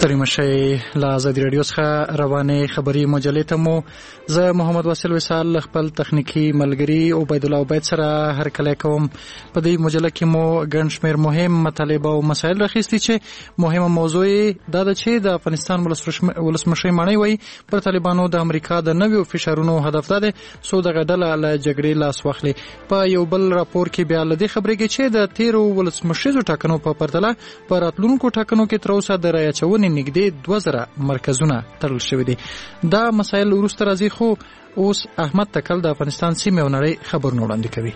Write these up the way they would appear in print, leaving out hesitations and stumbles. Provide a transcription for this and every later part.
ستړي مشئ له ازادي راډیو څخه روانې خبري مجلې ته مو زه محمد واسل وصال خپل تخنیکی ملګری عبید الله عبید سره هرکلی کوم. په دې مجله کې مو ګڼ شمېر مهم مطالب او مسایل راخیستي چې مهمه موضوع دا ده چې د افغانستان ولسمشر ماڼۍ وایي پر طالبانو د امریکا د نویو فشارونو هدف ده څو دغه ډله له جګړې لاس واخلي. په یو بل راپور کې بیا له دې خبرېږي چې د تیرو ولسمشریزو ټاکنو په پرتله په راتلونکو ټاکنو کې تر اوسه د رایه اچونې نږدې 2000 مرکزونه تړل شوي دي. دا مسایل وروسته راځي، خو اوس احمد تکل د افغانستان سیمې او نړۍ خبرونه وړاندې کوي.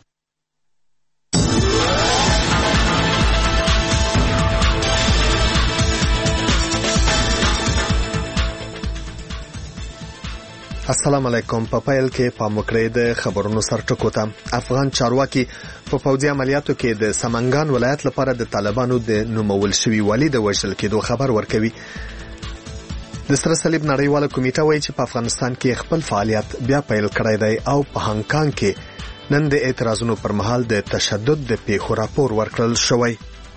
السلام علیکم. په پیل کې پام وکړئ د خبرونو سرټکو ته. افغان چارواکي په پوځي عملیاتو کې د سمنګان ولایت لپاره د طالبانو د نومول شوي والي د وژل کېدو خبر ورکوي. د سره صلیب نړیواله کمیټه وایي چې په افغانستان کې خپل فعالیت بیا پیل کړی دی او په هانګ کانګ کې نن د اعتراضونو پر مهال د تشدد د پیښو راپور ورکړل شوی.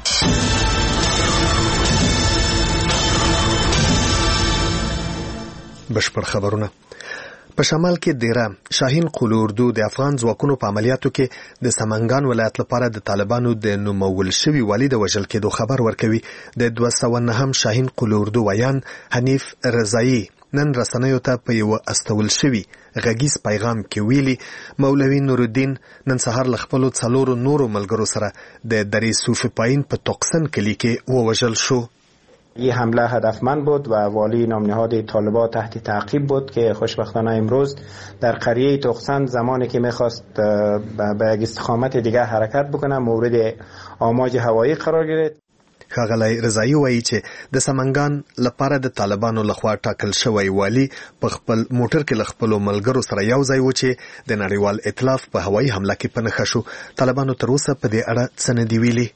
بشپړ خبرونه. په شمال کې دیره شاهین قلو اردو د افغان ځواکونو په عملیاتو کې د سمنګان ولایت لپاره د طالبانو د نومول شوي والي د وژل کېدو خبر ورکوي. د 209 شاهین قلو اردو ویان حنیف رضایی نن رسنیو ته په یو استول شوي غږیز پیغام کې ویلي مولوی نورالدین نن سهار له خپلو 4 نورو ملګرو سره د درې صوفي پایین په توقسن کلی کې ووژل شو. این حمله هدفمند بود و والی نامنهاد طالبان تحت تعقیب بود که خوشبختانه امروز در قریه توقسن زمانی که میخواست به یک استقامت دیگه حرکت بکنه مورد آماج هوایی قرار گرفت. ښاغلی رضایی وایي چې د سمنګان لپاره د طالبانو لخوا ټاکل شوی والی په خپل موټر کې له خپلو ملګرو سره یو ځای و چې د نړیوال ائتلاف په هوایي حمله کې په نښه شو. طالبانو تر اوسه په دې اړه څه نه دي ویلي.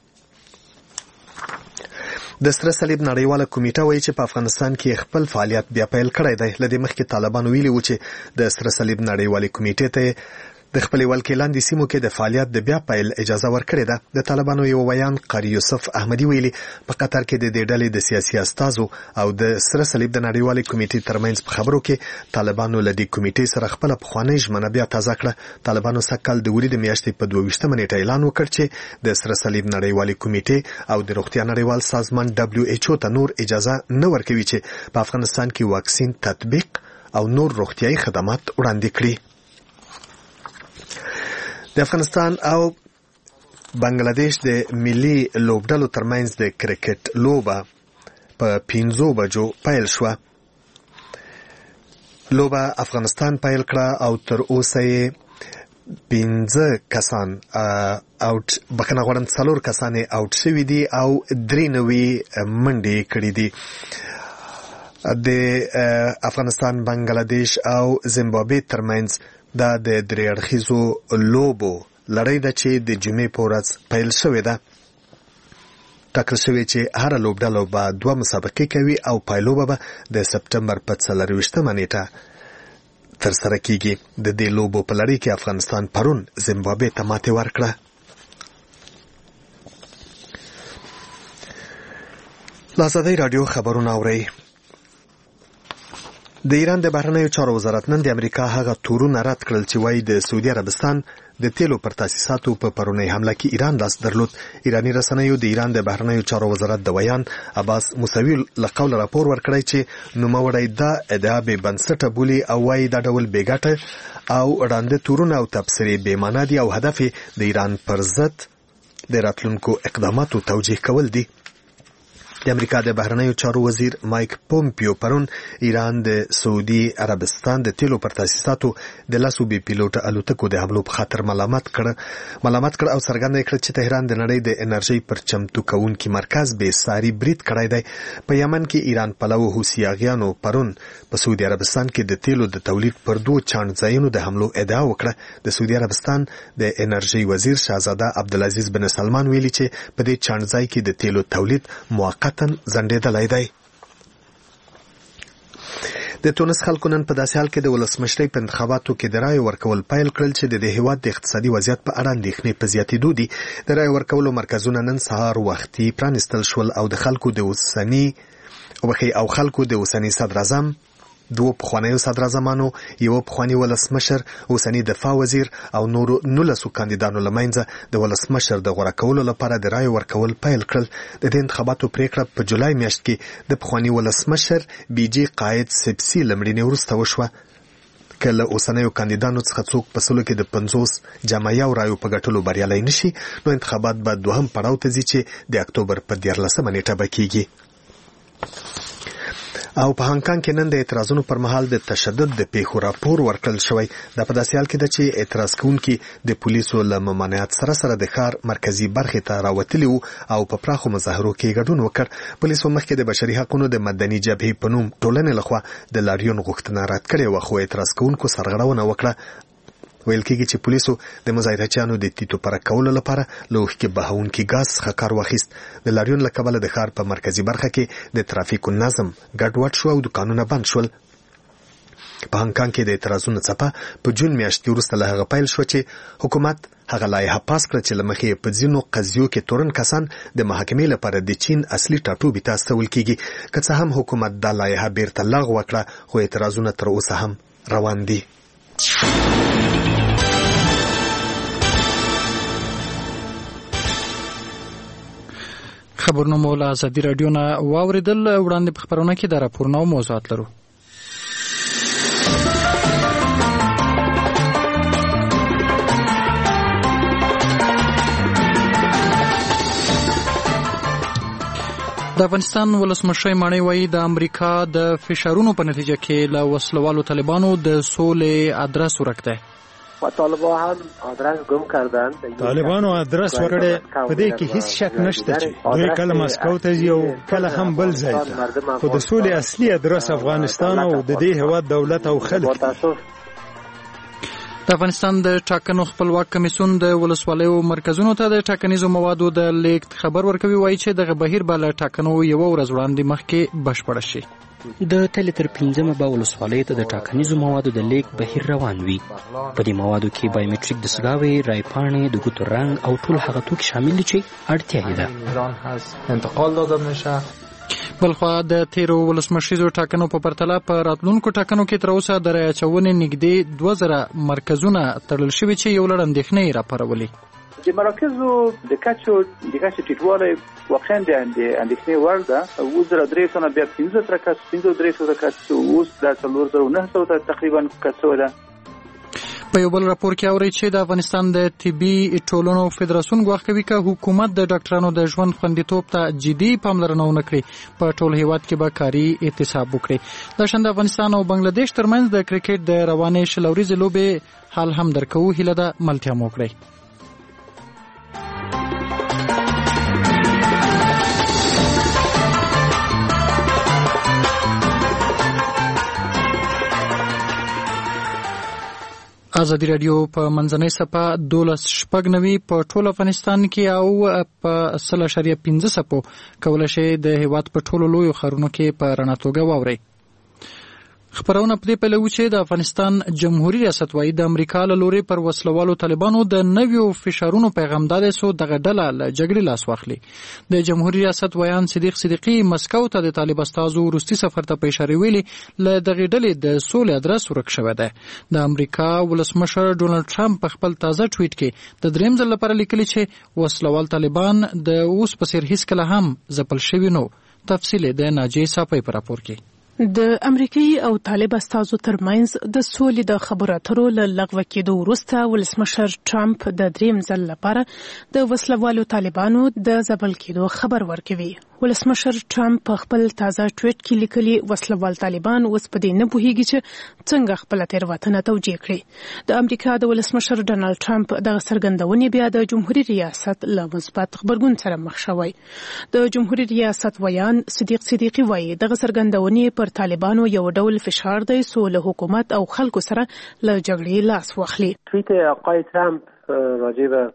د سره صلیب نړیواله کمیټه وایي چې په افغانستان کې خپل فعالیت بیا پیل کړی دی. له دې مخکې طالبانو ویلي و چې د سره صلیب نړیوالې کمیټې ته د خپلې ولکې لاندې سیمو کې د فعالیت د بیا پیل اجازه ورکړې ده. د طالبانو یو ویان قاری یوسف احمدي ویلي په قطر کې د دې ډلې د سیاسي استازو او د سره صلیب د نړیوالې کمیټې ترمنځ په خبرو کې طالبانو له دې کمیټې سره خپله پخوانۍ ژمنه بیا تازه کړه. طالبانو سږ کال د وري د میاشتې په 22 نیټه اعلان وکړ چې د سره صلیب نړیوالې کمیټې او د روغتیا نړیوال سازمان WHO ته نور اجازه نه ورکوي چې په افغانستان کې واکسین تطبیق او نور روغتیايي خدمات وړاندې کړي. د افغانستان او بنگلاديش د ملي لوبډلو ترمنځ د کرکټ لوبه په 5 بجو پیل شوه. لوبه افغانستان پیل کړه او تر اوسه یې 15 کسان اوټ بکنه غواړم 4 کسان اوټ شوي دي او 93 منډې کړې دي. د افغانستان بنگلاديش او زیمبابوې ترمنځ دا د درې اړخیزو لوبو لړۍ ده چې د جمعې په ورځ پیل شوې ده. ټاکل شوې چې هره لوبډله به 2 مسابقې کوي او پایلوبه به د سپټمبر په 24 نیټه ترسره کیږي. د دې لوبو په لړۍ کې افغانستان پرون زیمبابوې ته ماتې ورکړه. له ازادۍ راډیو خبرونه اورئ. د ایران د بهرنیو چارو وزارت نن د امریکا هغه تورونه رد کړل چې وایي د سعودي عربستان د تیلو پر تاسیساتو په پرونی حمله کې ایران لاس درلود. ایرانی رسنیو د ایران د بهرنیو چارو وزارت د ویان عباس موسوي له قوله راپور ورکړی چې نوموړی دا ادعا بې بنسټه بولي او وایي دا ډول بې ګټه او ړانده تورونه او تبصرې بې معنا دي او هدف د ایران پر ضد د راتلونکو اقداماتو توجیه کول دي. د امریکا د بهرنیو چارو وزیر مایک پومپیو پرون ایران د سعودي عربستان د تیلو پر تاسیساتو د لاسو بې پیلوټه الوتکو د حملو په خاطر ملامت کړ او څرګنده کړ چې تهران د نړۍ د انرژي پر چمتو کوونکي مرکز به ساري برید کړی دی. په یمن کې ایران پلوو حوثیانو پرون په سعودي عربستان کې د تیلو د تولید پر 2 چاڼ ځایونو د حملو ادعا وکړه. د سعودي عربستان د انرژي وزیر شاهزاده عبدالعزیز بن سلمان ویلي چې په دې چاڼ ځای کې د تیلو تولید موقتا زندېدلی دی. د تونس خلکو نن په داسې حال کې د ولسمشرۍ په انتخاباتو کې د رایې ورکول پیل کړل چې د هیواد د اقتصادي وضعیت په اړه اندېښنې په زیاتېدو دي. د رایې ورکولو مرکزونه نن سهار وختي پرانیستل شول او د خلکو د اوسني او خلکو د اوسنی صدر اعظم، دوه پخوانیو صدر اعظمانو، یو پخوانی ولسمشر، اوسنی دفاع وزیر او نورو 19 کاندیدانو لمنځه د ولسمشر د غوړه کولو لپاره د رای ورکول پیل کړل. د دې انتخاباتو پریکړه په جولای میاشت کې د پخوانی ولسمشر بي جي قائد سپسي لمړینې وروسته وشوه. کله اوسنیو کاندیدانو څخه څوک په سلو کې د 50 جمعیو رایو په ګټلو بریالي نشي، نو انتخابات به دوهم پړاو ته ځي چې د اکتوبر په 14 نیټه به کیږي. او په هانګ کانګ کې نن د اعتراضونو پر مهال د تشدد د پیښو راپور ورکړل شوی. دا په داسې حال کې ده چې اعتراض کوونکي د پولیسو له ممانعت سره سره د ښار مرکزی برخې ته راوتلي وو او په پراخو مظاهرو کې ګډون وکړ. پولیسو مخکې د بشري حقوقو د مدني جبهې په نوم ټولنې لخوا د لاریون غوښتنه رد کړې وه، خو اعتراض کوونکو سرغړونه وکړه. ویل کېږي چې پولیسو د مظاهرچیانو د تیتو پرک کولو لپاره له اوښکې بهونکي ګاز څخه کار واخیست. د لاریون له کبله د ښار په مرکزی برخه کې د ترافیکو نظم ګډوډ شو او دوکانونه بند شول. په هانګ کانګ کې د اعتراضونو څپه په جون میاشت کې وروسته له هغه پیل شو چې حکومت هغه لایحه پاس کړه چې له مخې په ځینو قضیو کې تورن کسان د محاکمې لپاره د چین اصلي ټاټوبي ته استول کېږي. که څه هم حکومت دا لایحه بیرته لغوه وکړه، خو اعتراضونه تر اوسه هم روان دي. خبرونه مو له ازادي راډیو نه واوریدل. وړاندې په خبرونه کې د راپورونو او موضوعات لرو. د افغانستان ولسمشر ماڼۍ وایي د امریکا د فشارونو په نتیجه کې له وسلوالو طالبانو د سولې ادرس ورک دی. طالبان آدرس گم کردن. طالبانو آدرس ورکړي، په دې کې هیڅ شک نشته چې دوی کله مسکو ته ځي او کله هم بل ځای ته، خو د سولې اصلي ادرس افغانستان او د دې هېواد دولت او خلک. د افغانستان د ټاکنو خپلواک کمیسیون د ولسوالیو مرکزونو ته د ټاکنیزو موادو د لیږد خبر ورکوي. وایي چې دغه بهیر به له ټاکنو یوه ورځ وړاندې مخکې بشپړه شي. د تلې تر 15 به ولسوالیو ته د ټاکنیزو موادو د لیږد بهیر روان وي. په دې موادو کې بایومټریک دستګاوې، رایپاڼې، د ګوتو رنګ او ټول هغه توکي شامل دي چې اړتیا یې ده. بلخوا د تیرو ولسمشریزو ټاکنو په پرتله په راتلونکو ټاکنو کې تر اوسه د رایې اچونې نږدې 2000 مرکزونه تړل شوي چې یو لړ اندېښنې یې راپارولې. د مراکزو د کچو ټیټوالی واقعا د اندېښنې وړ ده. 2300 بیا 1500 کس، 1500 کس، اوس د 4900 تقریبا کسو ده. په یو بل راپور کې اوري چې د افغانستان د طبي ټولنو فدراسیون ګواښ کوي چې حکومت د ډاکټرانو د ژوند خوندیتوب ته جدي پاملرنه ونه کړي، په ټول هیواد کې به کاري احتساب وکړي. د شان د افغانستان او بنگلاديش ترمنځ د کرکټ د روانې شلوريزې لوبې حال هم درکو هیله ده ملتیا مو کړی. ازادي راډیو په منځنۍ صفحه 12.90 په ټول افغانستان کې او په 0.15 صفحو کولای شي د هیواد په ټولو لویو ښارونو کې په رڼا توګه واورئ. خبرونه په دې پیلو چې د افغانستان جمهوریت ریاست وايي د امریکا له لوري پر وسلوالو طالبانو د نویو فشارونو پیغام دادې سو دغه ډله له جګړې لاس واخلي. د جمهوریت ریاست ویان صدیق صدیقی مسکو ته د طالب استازو روسي سفر ته په اشاره ویلي له دغه ډلې د سولې ادرس ورک شوی دی. د امریکا ولسمشر ډونالد ټرمپ په خپل تازه ټویټ کې د دریم ځل لپاره لیکلي چې وسلوال طالبان د اوس په څیر هیڅ کله هم ځپل شوي نو. تفصیل د ناجی صافی په راپور کې. د امریکایي او طالب استازو ترمنځ د سولې د خبرو اترو له لغوه کېدو وروسته ولسمشر ټرمپ د دریم ځل لپاره د وسلوالو طالبانو د ځپل کېدو خبر ورکوي. ولسمشر ټرمپ په خپل تازه ټویټ کې لیکلي وسلوال طالبان اوس په دې نه پوهیږي چې څنګه خپل تېروتنه توجیه کړي. د امریکا د ولسمشر ډونالد ټرمپ دغه څرګندونې بیا د جمهوریت ریاست له مثبت خبرګون سره مخ شوی. د جمهوریت ریاست ویان صدیق صدیقی وایي دغه څرګندونې پر طالبانو یو ډول فشار دی څو له حکومت او خلکو سره له جګړې لاس واخلي. توییت آقای ترامپ راجع به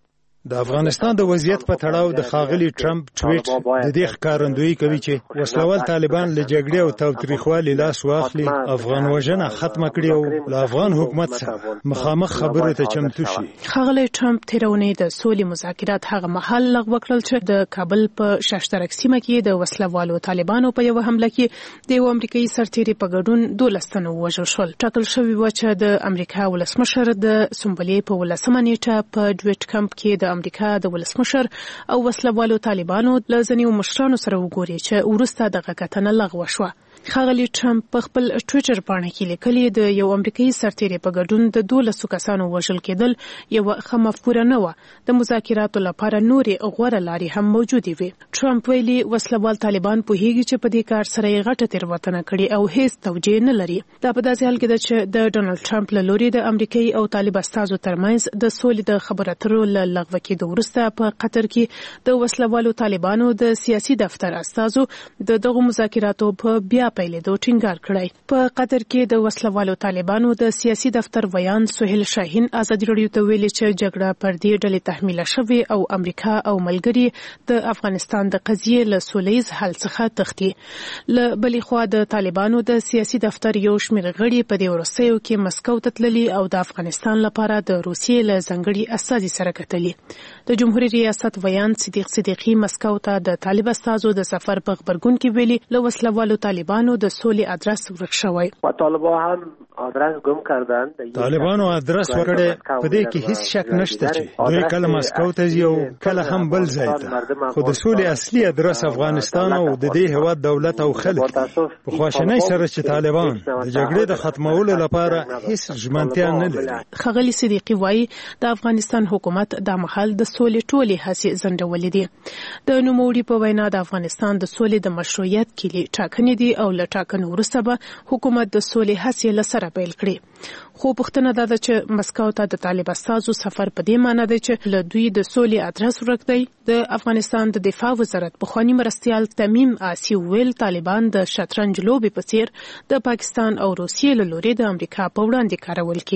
د افغانستان د وضعیت په تړاو د ښاغلي ټرمپ ټویټ د دې ښکارندویي کوي چې وسلوال طالبان له جګړې او تاوتریخوالي لاس واخلي، افغان وژنه ختمه کړي او له افغان حکومت سره مخامخ خبرو ته چمتو شي. ښاغلي ټرمپ تېره اونۍ د سولې مذاکرات هغه مهال لغوه کړل چې د کابل په شاشترک سیمه کې د وسلوالو طالبانو په یوه حمله کې د یو امریکایي سرتېري په ګډون 12 تنه ووژل شول. ټاکل شوي وه چې د امریکا ولسمشر د سنبلې په 18 نیټه په ډویټ کمپ کې د امریکا د ولسمشر او وسلوالو طالبانو له ځینو مشرانو سره وګوري چې وروسته دغه کتنه لغوه شوه. ښاغلي ټرمپ په خپل ټویټر پاڼه کې لیکلي د یو امریکایي سرتېري په ګډون د 12 کسانو وژل کېدل یوه ښه مفکوره نه وه. د مذاکراتو لپاره نورې غوره لارې هم موجودې وي. ټرمپ ویلي وسلوال طالبان پوهیږي چې په دې کار سره یې غټه تېروتنه کړې او هیڅ توجیه نه لري. دا په داسې حال کې ده چې د ډونالډ ټرمپ له لوري د امریکایي او طالب استازو ترمنځ د سولې د خبرو اترو له لغوه کېدو وروسته په قطر کې د وسلوالو طالبانو د سیاسي دفتر استازو د دغو مذاکراتو په بیا پیلېدو ټینګار کړی. په قطر کې د وسلوالو طالبانو د سیاسي دفتر ویان سهیل شاهین ازادي راډیو ته ویلي چې جګړه پر دې ډلې تحمیله شوې او امریکا او ملګري د افغانستان د قضیې له سولیز حل څخه تښتي. له بلې خوا د طالبانو د سیاسي دفتر یو شمېر غړي په دې وروستیو کې مسکو ته تللي او د افغانستان لپاره د روسیې له ځانګړي استازي سره کتلي. د جمهوریت ریاست ویان صدیق صدیقی مسکو ته د طالب استازو د سفر په خبرګون کې ویلي له وسلوالو طالبانو د سولې ادرس ورک شوی. طالبان هم آدرس گم کردن. طالبانو ادرس ورکړي، په دې کې هیڅ شک نشته چې دوی کله مسکو ته ځي او کله هم بل ځای ته، خو د سولې اصلي ادرس افغانستان او د دې هېواد دولت او خلک. په خواشینۍ سره چې طالبان د جګړې د ختمولو لپاره هیڅ ژمنتیا نه لري. ښاغلي صدیقي وایي د افغانستان حکومت د مهال د سولې ټولې هڅې ځنډولې دي. د نوموړي په وینا د افغانستان د سولې د مشروعیت کلي ټاکنې دي او له ټاکنو وروسته به حکومت د سولې هڅې له سره پیل کړي. خو پوښتنه دا ده چې مسکو ته د طالب استازو سفر په دې معنی دی چې له دوی د سولې ادرس ورک دی. د افغانستان د دفاع وزارت پخوانی مرستیال تمیم آسی ویل طالبان د شطرنج لوبې په څیر د پاکستان او روسیې له لوري د امریکا په وړاندې کارول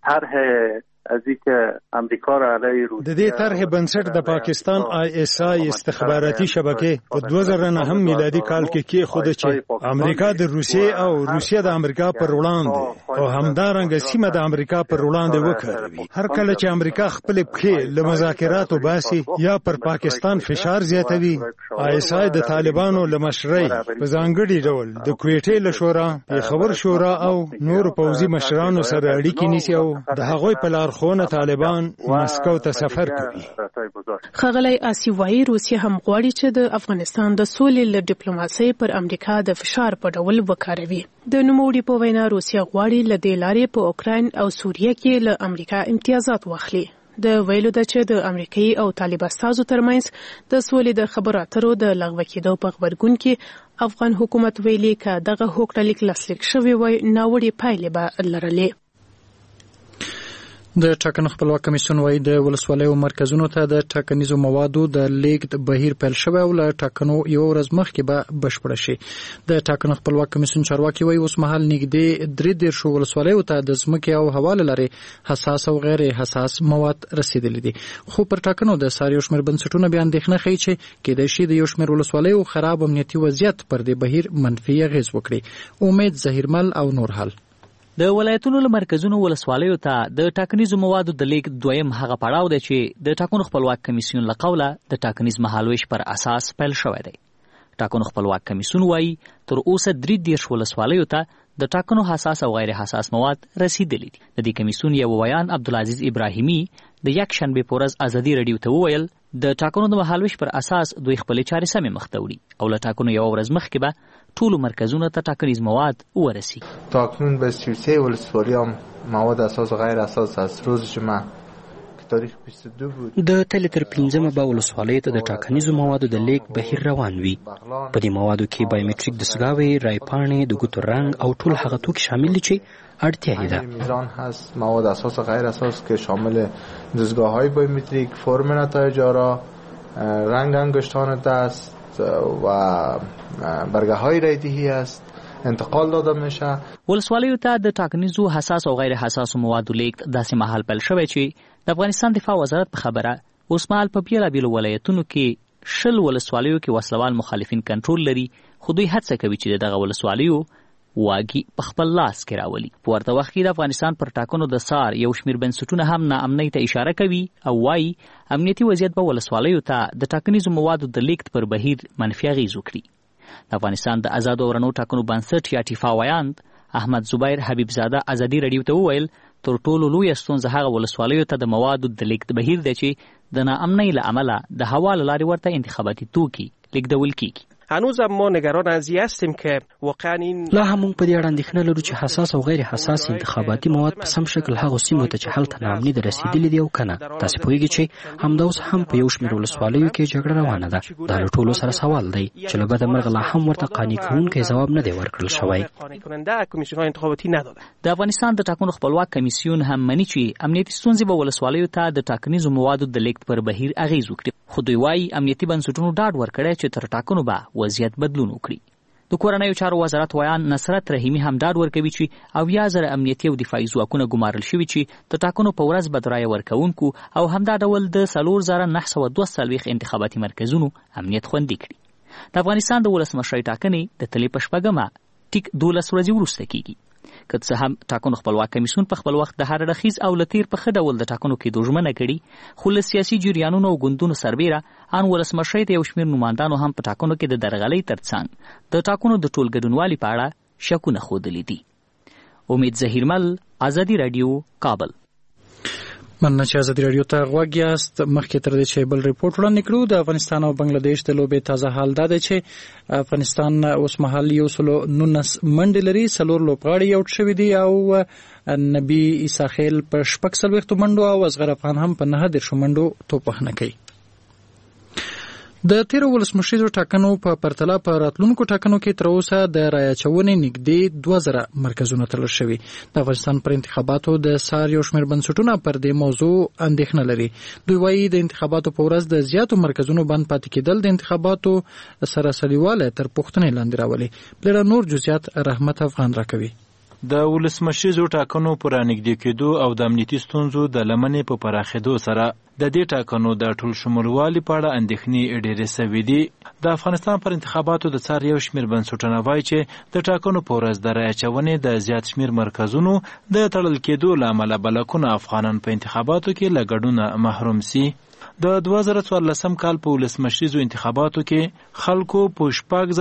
کیږي. از اینکه امریکا را علیه روسیه د دې طرح بنسټ د پاکستان ISI استخباراتي شبکې په 2009 میلادي کال کې کېښوده چې امریکا د روسیې او روسیه د امریکا پر وړاندې او همدارنګه سیمه د امریکا پر وړاندې وکاروي. هر کله چې امریکا خپل پښې له مذاکراتو باسي یا پر پاکستان فشار زیاتوي، ISI د طالبانو له مشرۍ په ځانګړي ډول د کویټې له شورا، پیښور شورا او نورو پوځي مشرانو سره اړیکې نیسي او د هغوی په لار خونه طالبان مسکو ته سفر کوي. ښاغلی آسی وایي روسیه هم غواړي چې د افغانستان د سولې له ډیپلوماسۍ پر امریکا د فشار په ډول وکاروي. د نوموړي په وینا روسیه غواړي له دې لارې په اوکراین او سوریه کې له امریکا امتیازات واخلي. د ویلو ده چې د امریکایي او طالب استازو ترمنځ د سولې د خبرو اترو د لغوه کېدو په خبرګون کې افغان حکومت ویلي که دغه هوکړه لاسلیک شوی وای ناوړې پایلې به لرلې. د ټاکنو خپلواک کمیسیون وايي د ولسوالیو مرکزونو ته د ټاکنیزو موادو د لیږد بهیر پیل شوی او له ټاکنو یو ورځ مخکې به بشپړ شي. د ټاکنو خپلواک کمیسیون چارواکي وايي اوس مهال نږدې 13 ولسوالیو ته د ځمکې او هوا له لارې حساس او غیر حساس مواد رسیدلي دي. خو پر ټاکنو د ساریو شمېر بنسټونه بیا اندېښنه ښیي چې کېدای شي د یو شمېر ولسوالیو خراب امنیتي وضعیت پر دې بهیر منفي اغېز وکړي. امید ظهیرمل او نور حال. د ولایتونو له مرکزونو ولسوالیو ته د ټاکنیزو موادو د لیږد دویم هغه پړاو دی چې د ټاکنو خپلواک کمیسیون له قوله د ټاکنیز مهالویش پر اساس پیل شوی دی. ټاکنو خپلواک کمیسیون وایي تر اوسه 13 ولسوالیو ته د ټاکنو حساس او غیر حساس مواد رسیدلي دي. د دې کمیسیون یو ویان عبدالعزیز ابراهیمي د یک شنبې په ورځ ازادي راډیو ته وویل د ټاکنو د مهالویش پر اساس دوی خپلې چارې سمې مخ ته وړي او له ټاکنو یو ورځ مخکې به ټولو مرکزونو ته ټاکنیز مواد ورسي. تاکنون به 33 ولسوالی هم مواد اساس و غیر اساس از روز جمعه که تاریخ 22 بود. د تل تر 15 به ولسوالی ته د ټاکنیزو موادو د لیک بهیر روان وي. په دې موادو کې بایومټریک دستګاوې، رایپاڼې، د ګوتو رنګ او ټول هغه توکي شامل دي چې اړتیا یې ده. میزان هست مواد اساس و غیر اساس که شامل دستگاه‌های بایومتریک، فرم نتایج آرا، رنگ انگشتان دست و برگه های رایدهی است انتقال داده میشه. ولسوالیو ته د ټاکنیزو حساس او غیر حساس موادو لیږد داسې مهال پیل شوی چې د افغانستان دفاع وزارت په خبره اوس مهال په بیلابیلو ولایتونو کې 20 ولسوالیو کې وسلوال مخالفین کنټرول لري، خو دوی هڅه کوي چې دغه ولسوالیو واګي په خپل لاس کې راولي. په ورته وخت کې د افغانستان پر ټاکنو د سار یو شمېر بنسټونه هم ناامنۍ ته اشاره کوي او وایي امنیتي وضعیت به ولسوالیو ته د ټاکنیزو موادو د لیږد پر بهیر منفي اغېز وکړي. د افغانستان د آزادو او رڼو ټاکنو بنسټ یا ټیفا ویاند احمد زبیر حبیبزاده ازادي رادیو ته وویل تر ټولو لویه ستونزه هغه ولسوالیو ته د موادو د لیږد بهیر دی چې د ناامنۍ له امله د هوا له لارې ورته انتخاباتي توکي لیږدول کیږي. هنوزم ما نگران از این هستیم که واقعا این لا هم موږ په دې اړه اندېښنه لرو چې حساس او غیر حساس انتخاباتي مواد په سم شکل هغو سیمو ته چې هلته ناامني د رسېدلي دي او که نه. تاسې پوهېږئ چې همدا اوس هم په یو شمېر ولسوالیو کې جګړه روانه ده. دا له ټولو سره سوال دی چې له بده مرغه لا هم ورته قانع کوونکی ځواب نه دی ورکړل شوی. د افغانستان د ټاکنو خپلواک کمیسیون هم مني چې امنیتي ستونزې به ولسوالیو ته د ټاکنیزو موادو د لیږد پر بهیر اغېز وکړي، خو دوی وایي امنیتي بنسټونو ډاډ ورکړی چې تر ټاکنو به وضعیت بدلون وکړي. د کورنیو چارو وزارت ویان نصرت رحیمي هم ډاډ ورکوي چې 80,000 امنیتي او دفاعي ځواکونه ګمارل شوي چې د ټاکنو په ورځ به د رایې ورکوونکو او همدا ډول د 4,942 انتخاباتي مرکزونو امنیت خوندي کړي. د افغانستان د ولسمشرۍ ټاکنې د تلې په شپږمه ټیک 12 ورځې وروسته کیږي. که څه هم ټاکنو خپلواک کمیسیون په خپل وخت د هر اړخیز او له تیر په ښه ډول د ټاکنو کېدو ژمنه کړې، خو له سیاسي جریانونو او ګوندونو سربیره ان ولسمشرۍ ته یو شمېر نوماندانو هم په ټاکنو کې د درغلۍ ترڅنګ د ټاکنو د ټول ګډونوالي په اړه شکونه ښودلي دي. امید ظهیرمل، ازادي رادیو، کابل. مننه چې ازادي رادیو ته غوږ یاست. مخکې تر دې چې بل ریپورټ وړاندې کړو، د افغانستان او بنگلاديش د لوبې تازه حال دا دی چې افغانستان اوس مهال 119 منډې لري، 4 لوبغاړي یوټ شوي دي او نبی عیسی خیل په 46 منډو او اصغر افغان هم په 9 منډو توپخنه کوي. د تیرو ولسمشریزو ټاکنو په پرتله په راتلونکو ټاکنو کې تر اوسه د رایه اچونې نږدې 2000 مرکزونه تړل شوي. د افغانستان پر انتخاباتو د سار یو شمېر بنسټونه پر دې موضوع اندېښنه لري. دوی وایي د انتخاباتو په ورځ د زیاتو مرکزونو بند پاتې کېدل د انتخاباتو سره سړیواله تر پوښتنې لاندې راولي. بلره نور جزئیات رحمت افغان راکوي. د ولسمشریزو ټاکنو پر رانږدې کېدو او د امنیتي ستونزو د لمنې په پراخېدو سره د دې ټاکنو د ټول شمولوالي په اړه اندېښنې ډېرې سوي دي. د افغانستان پر انتخاباتو د څار یو شمېر بنسټونه وایي چې د ټاکنو په ورځ د رایې اچونې د زیات شمېر مرکزونو د تړل کېدو له امله به لکونه افغانان په انتخاباتو کې له ګډونه محروم سي. د 2014 کال په ولسمشریزو انتخاباتو کې خلکو په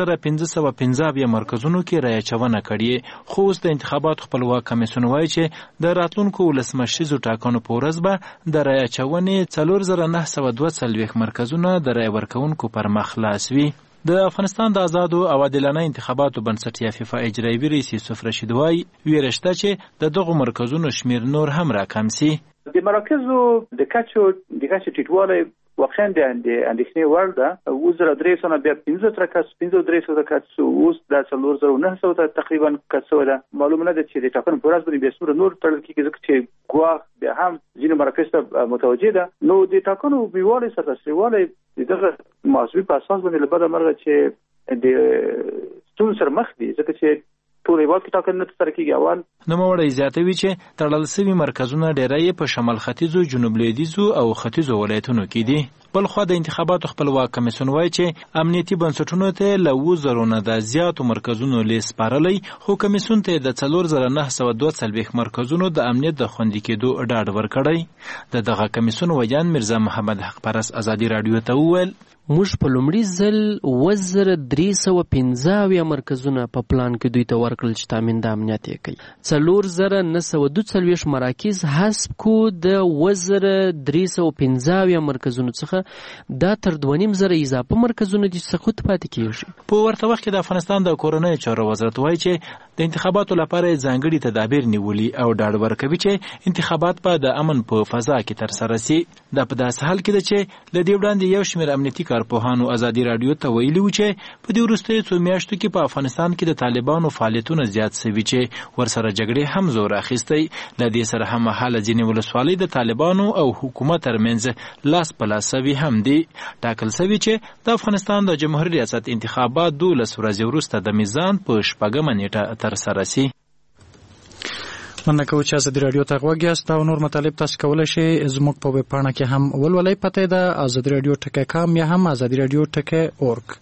6515 مرکزونو کې رایه اچونه کړې، خو اوس د انتخاباتو خپلواک کمیسیون وایي چې د راتلونکو ولسمشریزو ټاکنو په ورځ به د رایه اچونې 4942 مرکزونه د رایه ورکوونکو پر مخ خلاص وي. د افغانستان د آزادو او عادلانه انتخاباتو بنسټ یا فیفا اجرایوي رئیس یوسف رشید وایي ویره شته چې د دغو مرکزونو شمیر نور هم راکم سي. د مراکزو د کچو ټیټوالی واقعا د اندېښنې وړ ده. 2300 بیا 15 کس اوس د 4900 تقریبا کس ده. معلومه نه ده چې د ټاکنو په ورځ باندې بیا څومره نور تړل کېږي، ځکه چې ګواښ بیا هم ځینې مراکز ته متوجه ده. نو د ټاکنو بیوالی سره سریوالی دغه محاسبې په اساس باندې له بده مرغه چې د ستونزو سره مخ دي، ځکه چې ټول هیواد کې ټاکنې نه ترسره کېږي. اول نوموړی زیاتوي چې تړل سوي مرکزونه ډیری په شمال ختیځو، جنوب لویدیځو او ختیځو ولایتونو کې دي. بلخوا د انتخاباتو خپلواک کمیسیون وایي چې امنیتي بنسټونو ته له 2000 نه د زیاتو مرکزونو لیست سپارلی، خو کمیسیون ته د 4942 مرکزونو د امنیت د خوندي کېدو ډاډ ورکړی. دغه کمیسیون ویان مرزا محمد حق پرست ازادي رادیو ته وویل موږ په لومړي ځل 1315 مرکزونه په پلان کې دوی ته ورکړل چې تامین د امنیت یې کوي. 4942 مراکز حسب کو د 1315 مرکزونو څخه دا تر 2.5 اضافه مرکزونه دي سقوط پاتې کیږي. په ورته وخت کې د افغانستان د کورنیو چارو وزارت وایي چې د انتخاباتو لپاره ځانګړي تدابیر نیولي او ډاډ ورکوي چې انتخابات په د امن په فضا کې ترسره سي. دا په داسې حال کې ده چې له دې وړاندې یو شمېر امنیتي کارپوهانو ازادي رادیو ته ویلي وو چې په دې وروستیو څو میاشتو کې په افغانستان کې د طالبانو فعالیتونه زیات سوي چې ورسره جګړې هم زور اخیستی. له دې سره هممهاله ځینې ولسوالۍ د طالبانو او حکومت ترمنځ لاس په لاس سوي هم دي. ټاکل سوي چې د افغانستان د جمهوري ریاست انتخابات 12 ورځې وروسته د میزان په 6 نیټه ترسره سي. مننه کوم چې ازادي رادیو ته غوږ یاست او نور مطالب تاسو کولی شئ زموږ په ویب پاڼه کې هم ولولئ. پته ده azadiradio.com یا هم azadiradio.org.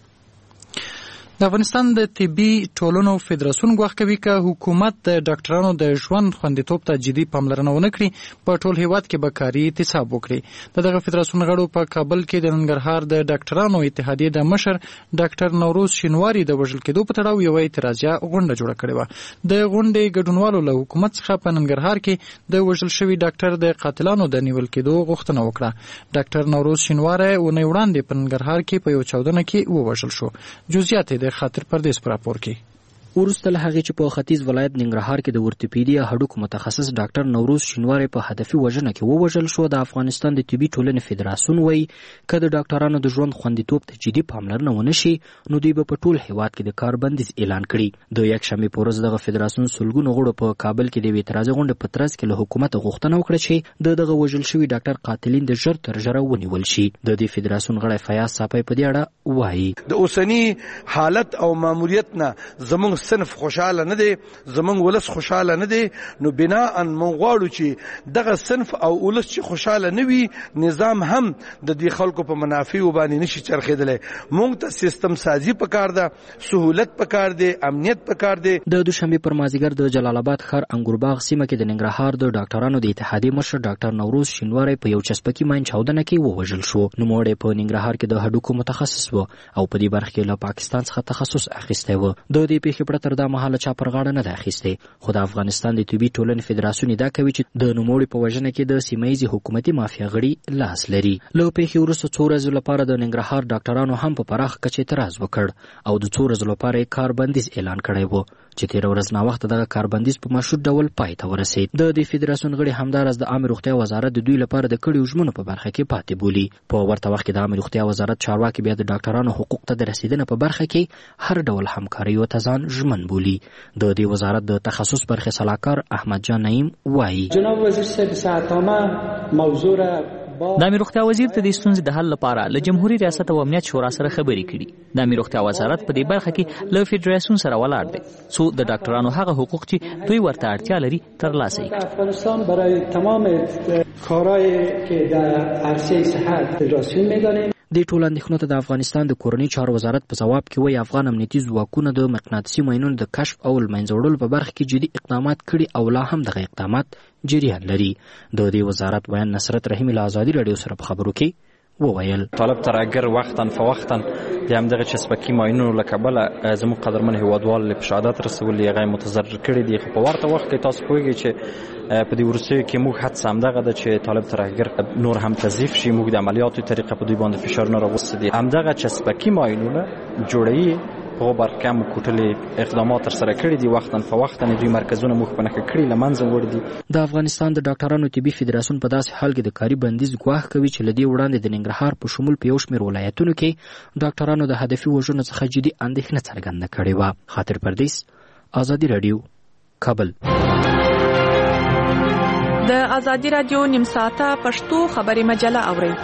د افغانستان د طبي ټولنو فدراسیون غواړي کوي چې حکومت د ډاکټرانو د ژوند خوندیتوب ته جدي پاملرنه ونه کړي، په ټول هیواد کې به کاري احتساب وکړي. دغه فدراسیون غړو په کابل کې د ننګرهار د ډاکټرانو اتحادیې د مشر ډاکټر نوروز شینواری د وژل کېدو په تړاو یو اعتراضیه غونډه جوړه کړې و. د غونډې ګډونوالو له حکومت څخه په ننګرهار کې د وژل شوي ډاکټر د قاتلانو د نیول کېدو غوښتنه وکړه. ډاکټر نوروز شینواری ونې وړاندې په ننګرهار کې په یو چاودنه کې ووژل شو. جزئیات د خاطر پردیس پر راپور کې. وروسته له هغې چې په ختیځ ولایت ننګرهار کې د ورتوپیدیا هډوکو متخصص ډاکټر نوروز شینواری په هدفي وژنه کې ووژل شو، د افغانستان د طبي ټولنې فدراسیون وایي که د ډاکټرانو د ژوند خوندیتوب ته جدي پاملرنه ونه شي نو دوی به په ټول هیواد کې د کار بندیز اعلان کړي. د یکشنبې په ورځ دغه فدراسیون سلګونو غړو په کابل کې د یوې اعتراضي غونډې په ترڅ کې له حکومته غوښتنه وکړه چې دغه وژل شوي ډاکټر قاتلین د ژر تر ژره ونیول شي. د دې فدراسیون غړی فیاض صافی په دې اړه وایي د اوسنی حالت او ماموریت نه زموږ صنف خوشاله نه دی، زمونږ ولس خوشاله نه دی، نو بنا ان مونږ غواړو چې دغه صنف او ولس چې خوشاله نه وي نظام هم د دې خلکو په منافعو باندې نشي چرخېدلی. مونږ ته سیستم سازي پکار ده، سهولت پکار دی، امنیت پکار دی. د دوشنبې پر مازیګر د جلال آباد ښار انګورباغ سیمه کې د ننګرهار د ډاکټرانو د اتحادیې مشر ډاکټر نوروز شینواری په یو چسپکي ماین چاودنه کې ووژل شو. نوموړی په ننګرهار کې د هډوکو متخصص و او په دې برخه کې له پاکستان څخه تخصص اخیستی و. د دې پیښې پرته تر دا مهاله پر غاړه نه ده اخیستې، خو د افغانستان د طبي ټولنې فدراسیون ادعا کوي چې د نوموړي په وژنه کې د سیمهیزې حکومتي مافیا غړي لاس لري. له پیښې وروسته څو ورځو لپاره د ننګرهار ډاکټرانو هم په پراخه کچه اعتراض وکړ او د څو ورځو لپاره یې کاربندیز اعلان کړی و چې تېره ورځ ناوخته دغه کاربندیز په مشروط ډول پای ته ورسېد. د دې فدراسیون غړي همداراز د عامه روغتیا وزارت د دوی لپاره د کړیو ژمنو په برخه کې پاتې بولي. په ورته وخت کې د عامه روغتیا وزارت چارواکي بیا د ډاکټرانو حقوق ته د رسیدنې په برخه کې هر ډول همکاریو ته ځان ژمن بولي. د دې وزارت د تخصص برخې سلاکار احمد جان نعیم وایي جناب وزیر صاحب ساعتنامه موضوع را د امیر روغتیا وزیر ته د ستونزې د حل لپاره له جمهوریت ریاست او امنیت شورا سره خبرې کړي. د امیر روغتیا وزارت په دې برخه کې له فدراسیون سره ولاړ دی څو د ډاکټرانو هغه حقوق چې دوی ورته اړتیا لري ترلاسه کړي. افغانستان برای تمام کارهایی که در عرصه صحت فدراسیون می‌دانیم. د ټول اندېښنو ته د افغانستان د کورنۍ چارو وزارت په ځواب کې وایي افغان امنیتي ځواکونه د مقناطیسي ماینونو د کشف او له منځه وړلو په برخه کې جدي اقدامات کړي او لا هم دغه اقدامات جریان لري. د دې وزارت بیان نصرت رحیمي له ازادي راډیو سره په خبرو کې وویل طالب ترهګر وختاً فوختاً د همدغه چسپکي ماینونو له کبله زموږ قدرمن هیوادوال له شهادت رسولي هغه متضرر کړي دي. خو په ورته وخت کې تاسو پوهیږئ چې په دې وروستیو کې موږ حدس همدغه ده چې طالب ترهګر نور هم تضعیف شي. موږ د عملیاتو طریقه په دوی باندې فشارونه راوستي دي. همدغه چسپکي ماینونه جوړوي په برخه هم کوټلې اقدامات سره کړي دي. وختاً فوختاً دوی مرکزونه مخ په نښه کړي لمنځه وړي دي. د افغانستان د ډاکټرانو طبي فدراسیون په داسې حال کې د کاري بندیز ګواښ کوي چې لدې وړاندې د ننګرهار په شمول په یو شمېر ولایتونو کې ډاکټرانو د هدفي وژنو څخه جدي اندېښنه څرګنده کړې وه. خاطر پردیس، ازادي راډیو، کابل. د ازادي راډیو نیم ساعته پښتو خبري مجله اورئ.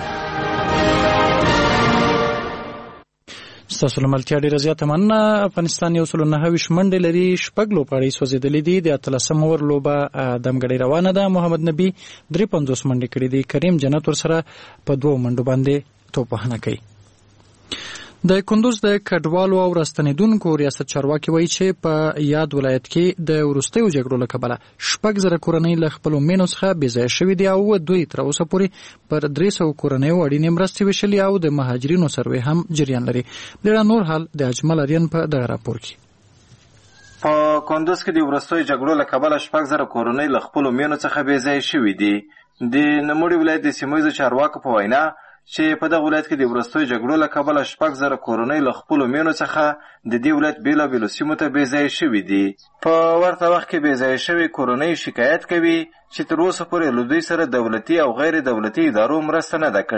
ستاسو لملتیا ډیره زیاته مننه. افغانستان 129 منډې لري، 6 لوبغاړي سوځېدلي دي. د 13 اور لوبه دمګړۍ روانه ده. محمد نبی 53 منډې کړې دي. کریم جنت ورسره په 2 منډو باندې توپخانه کوي. د کندوز د کډوالو او راستنیدونکو ریاست چارواکي وایي چې په یاد ولایت کې د وروستیو جګړو له کبله 6,000 کورنۍ له خپلو مېنو څخه بېځایه شوي دي او دوی تر اوسه پورې پر 300 کورنیو اړینې مرستې ویشلې او د مهاجرینو سروې هم جریان لري. ډېر نور حال د اجمل اریان په دغه راپور کې. په کندوز کې د وروستیو جګړو له کبله 6,000 کورنۍ له خپلو مېنو څخه بېځایه شوي دي. د نوموړي ولایت د سیمهییزو چارواکو په وینا چې په دغه ولایت کې د وروستیو جګړو له کبله 6,000 کورنۍ له خپلو مېنو څخه د دې ولایت بېلابېلو سیمو ته بېځایه شوي دي. په ورته وخت کې بېځایه شوي کورنۍ شکایت کوي چې تر اوسه پورې له دوی سره دولتي او غیر دولتي ادارو مرسته نه ده کړې.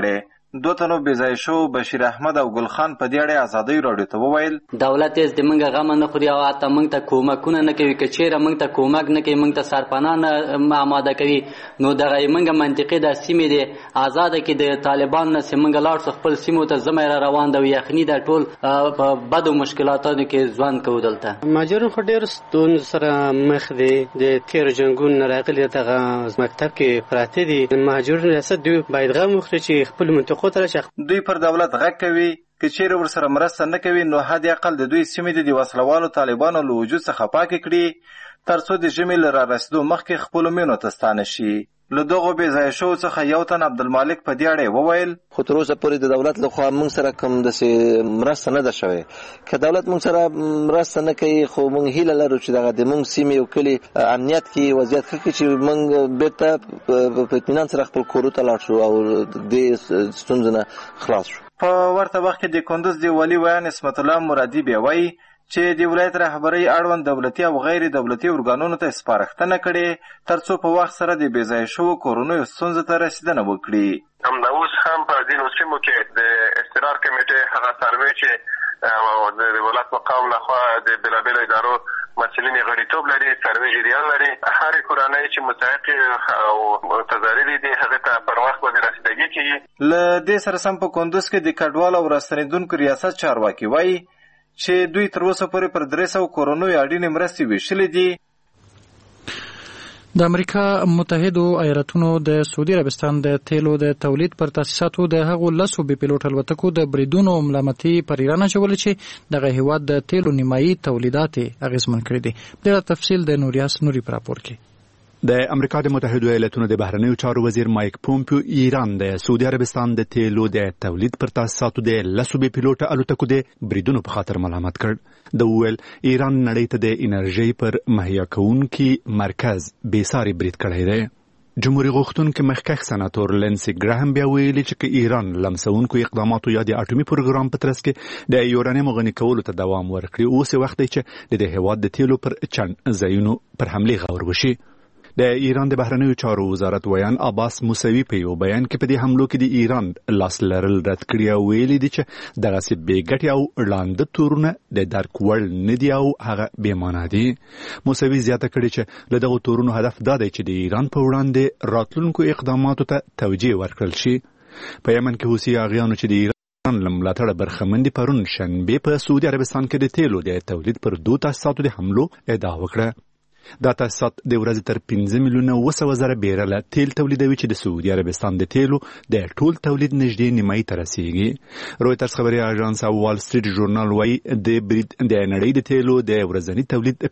دوه تنو بېځایه شو بشیر احمد او ګل خان په دې اړه ازادۍ راډیو ته وویل دولت یې زموږ غم نه خوري او حتی موږ ته کومکونه نه کوي، که چیرې موږ ته کومک نه کوي، موږ ته سرپناه نه آماده کوي، نو دغه موږ منطقي د سیمې د آزاده کې د طالبان نه موږ لاړ شو خپل سیمو ته زمې را روان ده، یخني د ټول په بدو مشکلاتونو کې ژوند کوو. دلته مهاجرین خو ډېر ستونزو سره مخ دي، د تېرو جنګونو نه راغلي دغه مکتب کې پراته دي. مهاجرین ریاست دوی باید غم وخوري چې خپل منطقو ته راشي. دوی پر دولت غږ کوي که چیرې ورسره مرسته نه کوي نو حد اقل د دوی سیمې د وسلوالو طالبانو له وجود څخه پاکې کړي تر څو د ژمي له رارسېدو مخکې خپلو مینو ته ستانه شي. له دغو بېځایه شوو څخه یو تن عبدالمالک په دې اړه وویل خو تر اوسه پورې د دولت لخوا موږ سره کوم داسې مرسته نه ده شوې. که دولت موږ سره مرسته نه کوي خو موږ هیله لرو چې دغه د موږ سیمې او کلي امنیت کې وضعیت ښه کړي چې موږ بېرته په اطمینان سره خپل کورو ته لاړ شو او دې ستونزو نه خلاص شو. په ورته وخت کې د کندوز د والي ویان اسمت الله مرادي بیا وایي چې د ولایت رهبرۍ اړوند دولتي او غیر دولتي ارګانونو ته سپارښتنه کړې تر څو په وخت سره د بېځایه شوو کورنیو ستونزو ته رسېدنه وکړي. همدا اوس هم په ځینو سیمو کې د استقرار کمیټې هغه سروې چې د ولایت مقام لخوا د بېلابېلو ادارو مسؤلین غړیتوب لري، سروې جریان لري، هرې کورنۍ چې مستحق او متضررې دي هغې ته پر وخت باندې رسیدګي کېږي. له دې سره سم په کندوز کې د کډوالو او راستنېدونکو ریاست چارواکي وایي چې دوی تر اوسه پورې پر 300 کورنیو اړینې مرستې ویشلې دي. د امریکا متحدو ایالاتونو د سعودي عربستان د تیلو د تولید پر تاسیساتو د هغو 10 بې پیلوټ الوتکو د بریدونو ملامتي پر ایران اچولې چې دغه هیواد د تیلو نیمایي تولیدات اغیزمن کړي دي. ډېر تفصیل د نوریاس نوري پر راپور کې. د امریکا د متحدو ایالاتونو د بهرنیو چارو وزیر مایک پومپیو ایران د سعودي عربستان د تیلو د تولید پر تاسیساتو د 10 بې پیلوټ الوتکو د بریدونو په خاطر ملامت کړ. د ویل ایران نړۍ ته د انرژي پر مهیا کوونکي مرکز بېساري برید کړی دی. جمهوریت غوښتونکي مخکښ سناتور لینسي ګراهم بیا ویلي چې ایران لمسونکو اقداماتو یا د اټومي پروګرام په ترڅ کې د یورانیم غني کولو ته دوام ورکړي اوس وخت دی چې د هیواد د تیلو پر چند ځایونو پر حمله غور وشي. د ایران د بهرنیو چارو وزارت ویان عباس موسوي په یو بیان کې په دې حملو کې د ایران لاس لرل رد کړي او ویلي دي چې دغسې بې ګټې او ړانده تورونه د درک وړ نه دي او هغه بې معنا دي. موسوي زیاته کړې چې له دغو تورونو هدف دا دی چې د ایران په وړاندې راتلونکو اقداماتو ته توجیه ورکړل شي. په یمن کې حوثي اغیانو چې د ایران له ملاتړه برخمن دي پرون شنبې په سعودي عربستان کې د تیلو د تولید پر 2 تاسیساتو د حملو ادعا وکړه. دا تاسیسات د ورځې تر 15 میلیونه 200,000 بیرله تیل تولیدوي چې د سعودي عربستان د تیلو د ټول تولید نږدې نیمایي ته رسیږي. رویټرز خبري اژانس او وال سټریټ ژورنال وایي د نړۍ د تیلو د ورځني تولید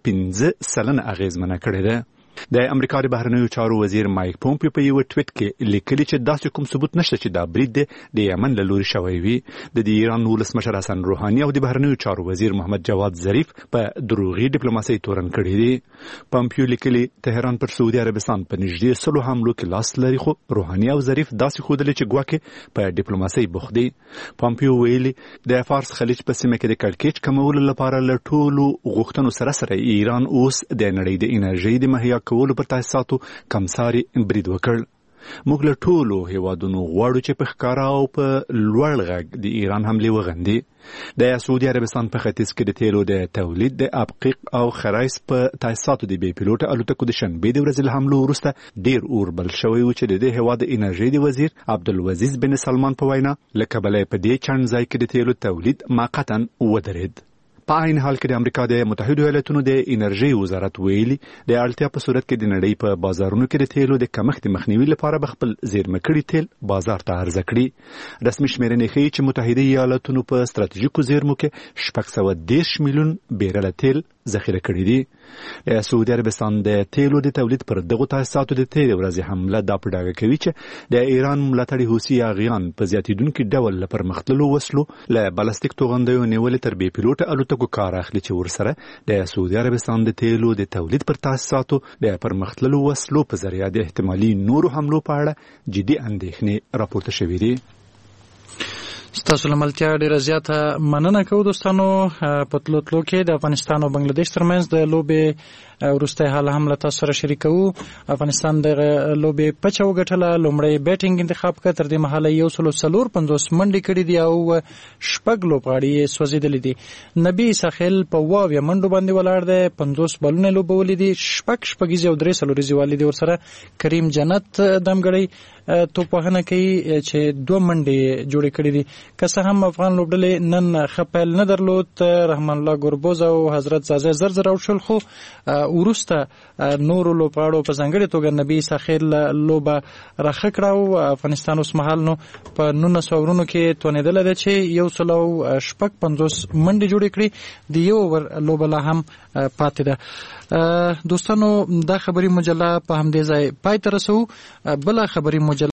15% اغیزمنه کړې ده. د امریکا د بهرنیو چارو وزیر مایک پومپیو په یو ټویټ کې لیکلي چې داسې کوم ثبوت نشته چې دا برید د یمن له لوري شوی وي. د ایران ولسمشر حسن روحاني او د بهرنیو چارو وزیر محمد جواد ظریف په دروغي ډیپلوماسۍ تورن کړی دي. پومپیو لیکلي تهران پر سعودي عربستان په نږدې 100 حملو کې لاس لري خو روحاني او ظریف داسې ښودلي چې ګواکې په ډیپلوماسۍ بوخت دي. پومپیو ویلي د فارس خلیج په سیمه کې د کړکېچ کمولو لپاره له ټولو غوښتنو سره ایران اوس د نړۍ د انرژي د مهیا کولو پر تاسیساتو کمساري برید وکړ. موږ له ټولو هیوادونو غواړو چې په ښکاره او په لوړ غږ د ایران حملې وغندي. د سعودي عربستان په ختیځ کې د تیلو د تولید د ابقیق او خرایس په تاسیساتو د بې پیلوټه الوتکو د شنبې د ورځې له حملو وروسته ډېر اور بل شوی و چې د دې هیواد د انرژۍ د وزیر عبدالعزیز بن سلمان په وینا له کبله په دې چند ځای کې د تیلو تولید موقتا ودرېد. په عین حال کې د امریکا د متحدو ایالاتونو د انرژۍ وزارت ویلي د اړتیا په صورت کې د نړۍ په بازارونو کې د تیلو د کمښت مخنیوي لپاره به خپل زیرمه کړي تیل بازار ته عرضه کړي. رسمي شمیرنې ښیي چې متحده ایالاتونو په ستراتیژیکو زیرمو کې 610 میلیون بیرله تیل ذخیره کړي دي. سعودي عربستان د تیلو د تولید پر دغو تاسیساتو د تیرې ورځې حمله دا په ډاګه کوي چې د ایران ملاتړي حوثي اغیان په زیاتېدونکي ډول له پرمختللو وسلو له بالستیک توغندیو نیولې تر بې پیلوټه الوتکو کار اخلي چې ورسره د سعودي عربستان د تیلو د تولید پر تاسیساتو د پرمختللو وسلو په ذریعه د احتمالي نورو حملو په اړه جدي اندېښنې راپورته شوې دي. ستاسو لملتیا ډیره زیاته مننه کوو دوستانو. په تلو کې د افغانستان او بنگلاديش ترمنځ د لوبې وروسته حال هم له تاسو سره شریکو. افغانستان د لوبې پچه وګټله، لومړی بیټینګ انتخاب کړ، تر دې مهاله 150 منډې کړې دي او 6 لوبغاړي یې سوځېدلي دي. نبی ساحل په 22 منډو باندې ولاړ دی، 50 بالونه لوبولي دي، 6 او 3 څلوريزي والي دي. ورسره کریم جنت دمګړی توپوهنه کوي چې 2 منډې جوړې کړې دي. که څه هم افغان لوبډلې نن خپل نه درلود، رحمان الله ګوربوز او حضرت زازه زر او شل، خو ورسته نورو لوبغاړو په ځانګړې توګه نبی ساحل لوبه راخه کړه او افغانستان اوس مهال نو په 19 اورونو کې تونېدل ده چې 150 منډې جوړې کړې دي. یو ور لوبه لا هم پاتې ده. دوستانو دا خبري مجله په همدې ځای پای ته رسو. بل خبري مجله